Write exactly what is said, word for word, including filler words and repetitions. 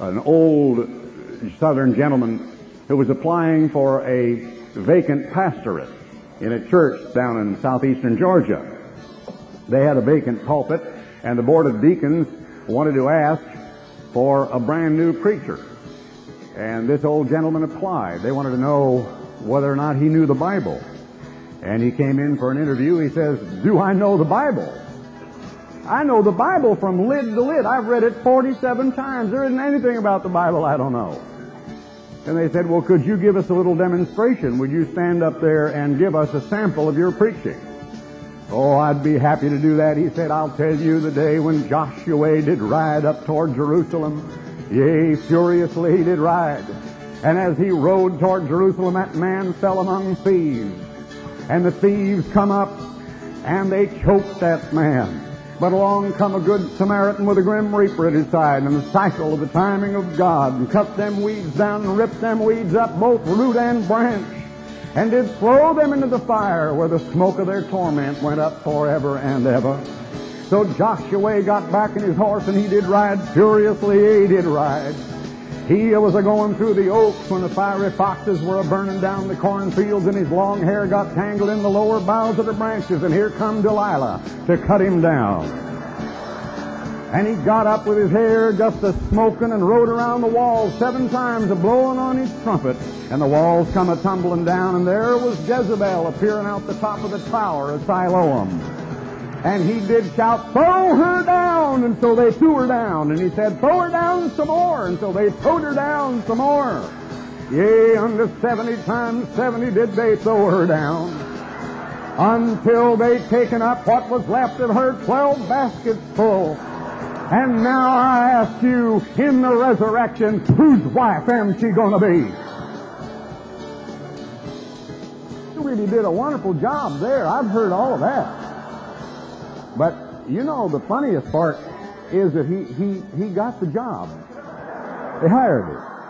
an old Southern gentleman who was applying for a vacant pastorate in a church down in southeastern Georgia. They had a vacant pulpit, and the board of deacons wanted to ask for a brand new preacher. And this old gentleman applied. They wanted to know whether or not he knew the Bible. And he came in for an interview. He says, "Do I know the Bible? I know the Bible from lid to lid. I've read it forty-seven times. There isn't anything about the Bible I don't know." And they said, "Well, could you give us a little demonstration? Would you stand up there and give us a sample of your preaching?" "Oh, I'd be happy to do that." He said, "I'll tell you the day when Joshua did ride up toward Jerusalem. Yea, furiously he did ride. And as he rode toward Jerusalem, that man fell among thieves. And the thieves come up, and they choked that man. But along come a good Samaritan with a grim reaper at his side, and the cycle of the timing of God, and cut them weeds down and ripped them weeds up, both root and branch, and did throw them into the fire, where the smoke of their torment went up forever and ever. So Joshua got back in his horse, and he did ride furiously, he did ride. He was a-going through the oaks when the fiery foxes were a-burning down the cornfields, and his long hair got tangled in the lower boughs of the branches, and here come Delilah to cut him down. And he got up with his hair just a-smoking and rode around the walls seven times a-blowing on his trumpet, and the walls come a-tumbling down, and there was Jezebel appearing out the top of the tower of Siloam. And he did shout, "Throw her down!" And so they threw her down. And he said, "Throw her down some more." And so they throwed her down some more. Yea, unto seventy times seventy did they throw her down, until they taken up what was left of her, twelve baskets full. And now I ask you, in the resurrection, whose wife am she going to be? He really did a wonderful job there. I've heard all of that. But, you know, the funniest part is that he, he, he got the job. They hired him.